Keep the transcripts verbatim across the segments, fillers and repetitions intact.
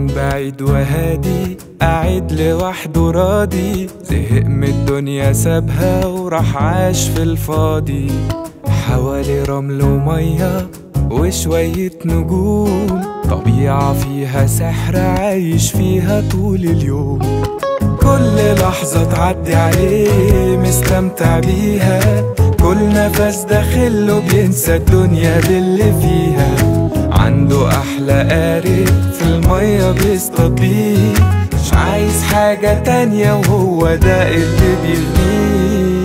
بعيد وهادي قاعد لوحده راضي، زهق من الدنيا سابها وراح عاش في الفاضي. حوالي رمل ومية وشوية نجوم، طبيعة فيها سحر عايش فيها طول اليوم. كل لحظة تعدي عليه مستمتع بيها، كل نفس داخله بينسى الدنيا باللي فيها. عنده أحلى قارب في المية بيصطاد بيه، مش عايز حاجة تانية وهو ده اللي بيغنيه.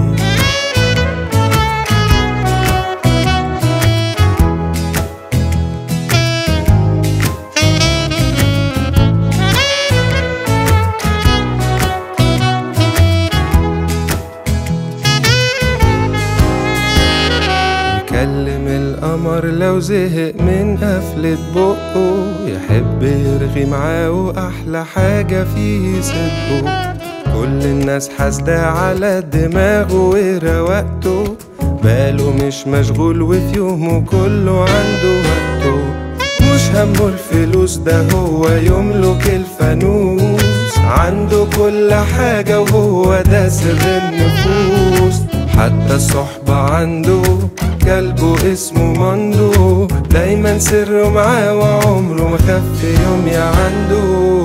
يكلم القمر لو زهق من قفلة بقه، يحب يرغي معاه وأحلى حاجة فيه صدقه. كل الناس حاسدة على دماغه ورواقته، باله مش مشغول وفي يومه كله عنده وقته. مش همه الفلوس ده هو يملك الفانوس، عنده كل حاجة وهو ده سر النفوس. حتى الصحبة عنده كلبه اسمه مندو، دايما سره معاه وعمره ما خف يوم يا عنده.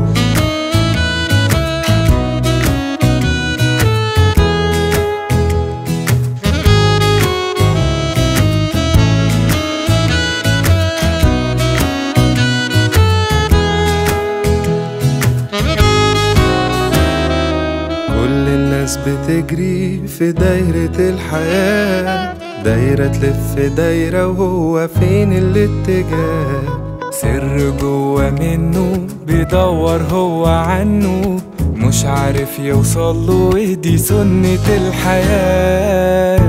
كل الناس بتجري في دايرة الحياة، دايرة تلف دايرة وهو فين الاتجاه. سر جوا منه بيدور هو عنه، مش عارف يوصله ودي سنة الحياة.